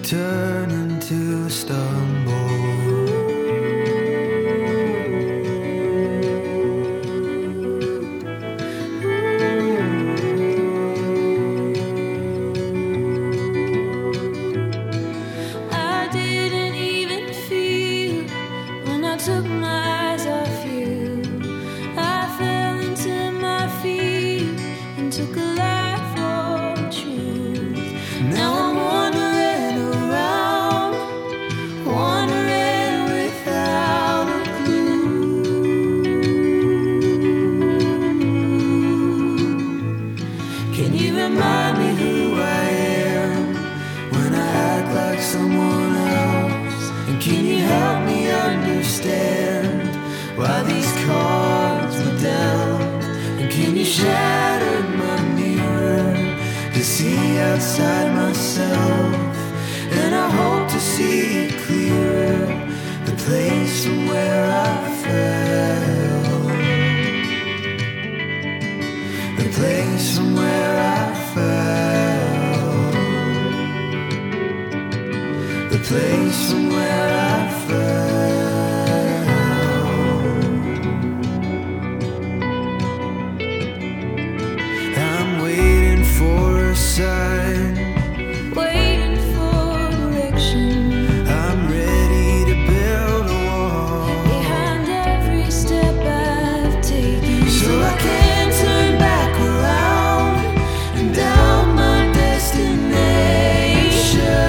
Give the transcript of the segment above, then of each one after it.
turn into a stumble. I didn't even feel when I took my eyes off you. I fell into my feet and took a life for truth. Now I'm wandering around, wandering without a clue. Can you remind me who I am when I act like someone else? And can you help me understand why these cards were dealt? And can you shatter my mirror to see outside myself? And I hope to see clearer the place from where I fell, the place from where I fell, the place from where I fell. I'm waiting for a sign, waiting for direction. I'm ready to build a wall behind every step I've taken, so I can turn back around and down my destination.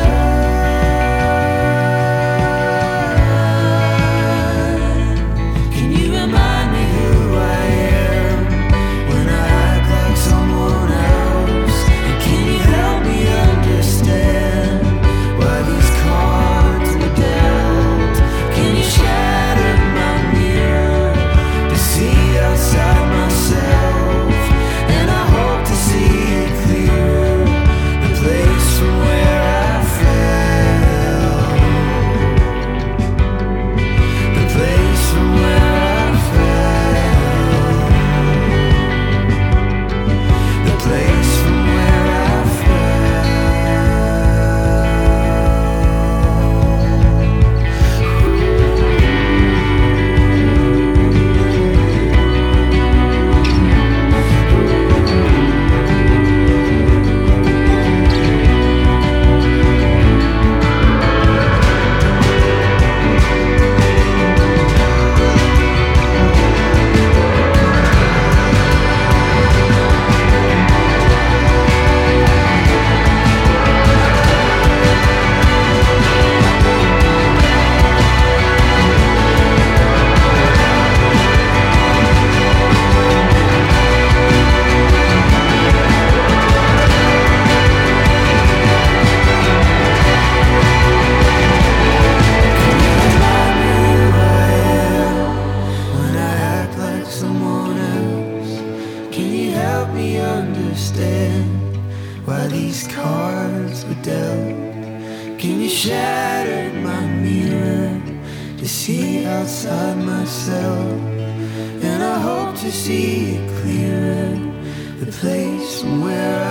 Can you remind me who I am when I act like someone else? And can you help me understand why these cards were dealt? Can you shatter my mirror to see outside myself? And I hope to see it clearer, the place from where I fell, the place from where I fell, the place from where I fell. When I act like someone else, can you help me understand why these cards were dealt? Can you shatter my mirror to see outside myself? And I hope to see it clearer, the place from where